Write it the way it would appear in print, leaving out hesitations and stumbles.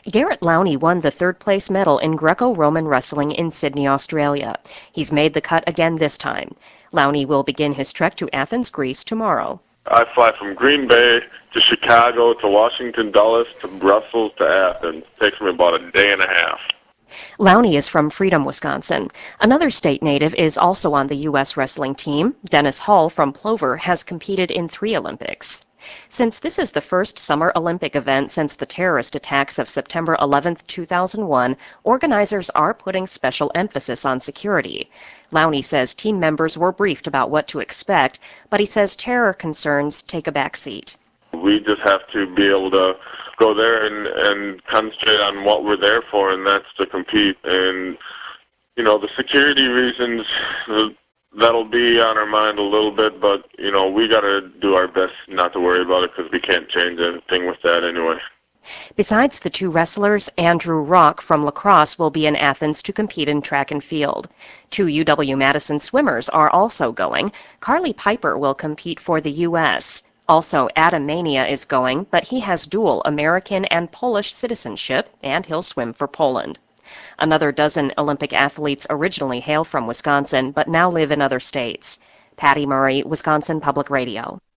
Garrett Lowney won the third-place medal in Greco-Roman wrestling in Sydney, Australia. He's made the cut again this time. Lowney will begin his trek to Athens, Greece tomorrow. I fly from Green Bay to Chicago to Washington, Dulles to Brussels to Athens. It takes me about a day and a half. Lowney is from Freedom, Wisconsin. Another state native is also on the U.S. wrestling team. Dennis Hall from Plover has competed in 3 Olympics. Since this is the first Summer Olympic event since the terrorist attacks of September 11, 2001, organizers are putting special emphasis on security. Lowney says team members were briefed about what to expect, but he says terror concerns take a back seat. We just have to be able to go there and concentrate on what we're there for, and that's to compete. And, the security reasons, that'll be on our mind a little bit, but, we got to do our best not to worry about it because we can't change anything with that anyway. Besides the 2 wrestlers, Andrew Rock from La Crosse will be in Athens to compete in track and field. 2 UW-Madison swimmers are also going. Carly Piper will compete for the U.S. Also, Adam Mania is going, but he has dual American and Polish citizenship, and he'll swim for Poland. Another dozen Olympic athletes originally hail from Wisconsin, but now live in other states. Patty Murray, Wisconsin Public Radio.